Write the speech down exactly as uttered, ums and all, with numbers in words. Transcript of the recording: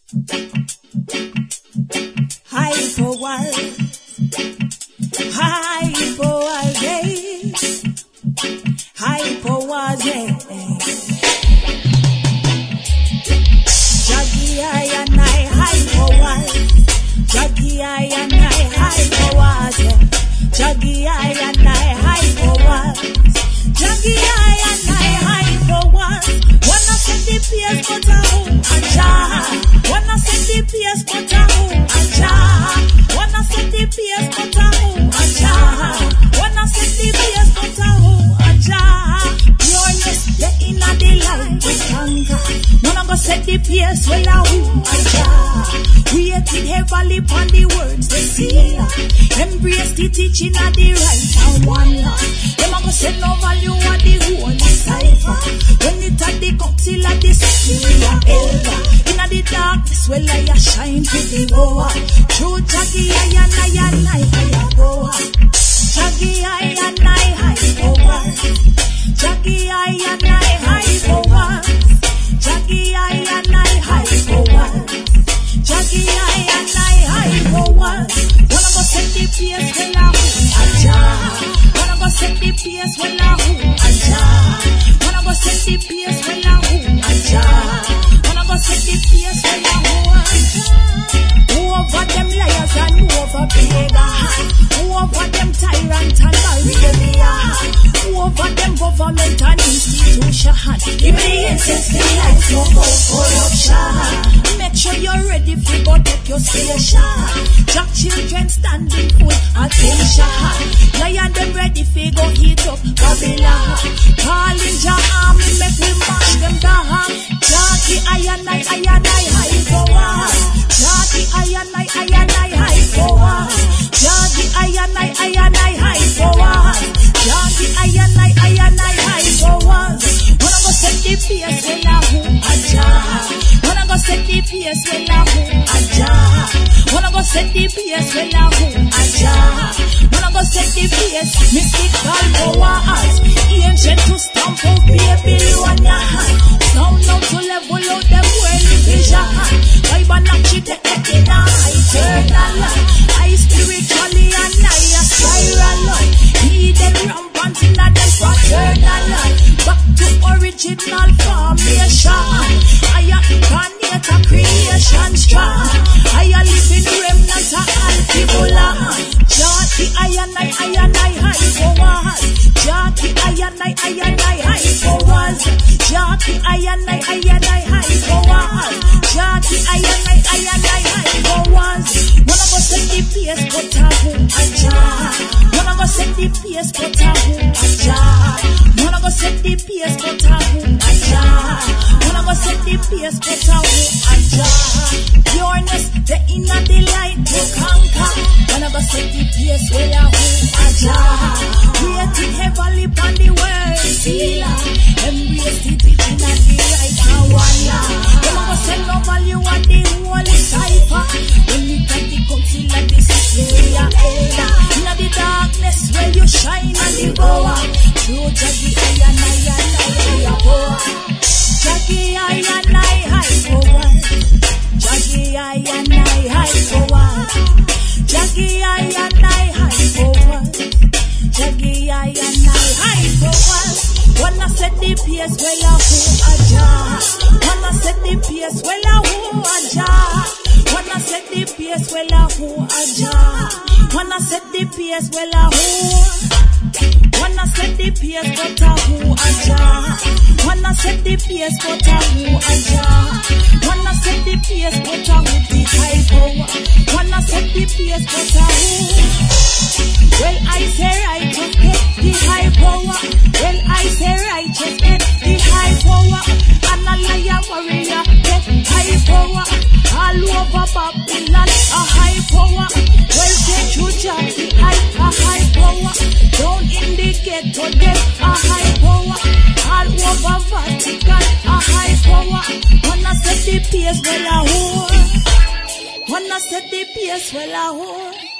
High power, high power, yeah. High power, yeah. Jaggy, I and I, high power. Jaggy, I and I, high power, yeah. Jaggy, I and I, high power. Jaggy, I and I, high power. Wanna set the pace, but a who a jar. Wanna set the pace, but a who a jar. Wanna set the pace, but a who a jar. Wanna set the pace, but a who a jar. Pureness, the inner the light we conquer. Wanna go set the pace, well a who a jar. Waiting heavily upon the words they see. Embrace the teaching of the right and one love. Them a go set no value of the whole cipher. When it at the council of the superior elder. Inna the darkness, well I a shine to the goer. True Jaggy I and I and I I go. Jaggy I and I I go. Jaggy I and I I go. Jaggy I and I I go. Jaggy I and I I go. Wanna go set the pace, well a who a jar. Wanna go set the pace, well a who a jar. Wanna go set the pace, well a who a jar. Wanna go set the pace, well a who a jar. Who over them liars and who over beggars? Who over them tyrant and barrier? Who over them government and institution? Give me the incense, the lights, no more corruption. Make sure you're ready for go take your station. Jack children standing full attention. Lion them ready for go heat up Babylon. Calling your army, make we mash them down. Jackie, I and I, I and I, high power. Jackie, I and I, I and I, high power. Jackie, I and I, I and I, high power. Jackie, I and I, I and I, high power. Wanna go set the pace, well a who a jar. Wanna go set the pace, well a who a jar. Wanna go set the pace, well a who a jar. Wanna go set the pace, mystical powers. Ancient to stamp out Babylon. Sound out to level out them well vision. Vibe and architect in a eternal. I spiritually and I a spiral. Hidden rampant in a them fraternal. Back to original formation. I a incarnate a creation strong. I a living remnant a Altibula. Jati I and I, I and I high powers. Jati I and I, I and I high powers. Jati I and I, I and I high powers. Jati I and I, I and I high powers. Wanna go set the pace, but a who a jar. Wanna go set the pace, but a who a jar. Wanna go set the pace, but a who a jar. Wanna go set the pace, but a who a jar. Pureness, the inner delight to conquer. Wanna go set the pace, well a who a jar. Waiting heavily upon the world sealer. Embrace the teaching of the right and one law. Wanna go set no value of the holy cipher. When we got the council of the superior elder. Inna the darkness where you shine and the power. Through Jaggy I and I and I I power. Jaggy I and I high power. Jaggy I and I high power. Jaggy I and I high power. Jaggy I and I high power. Wanna set the pace, well a who a jar. Wanna set the pace, well a who a jar. Wanna set the pace, well a who a jar. Wanna set the pace, well a who. Wanna set the pace, but a who a jar. Wanna set the pace, but a who a jar. Wanna set the pace, but a who the high power. Wanna set the pace, but a who. Well I say righteous get the high power. Well I say righteous get the high power. And a liar warrior get high power. All over Babylon a high power. Well take you Jackie I a high power. Down in the ghetto get a high power. All over Vatican a high power. Wanna set the pace well a whore. Wanna set the pace well a whore.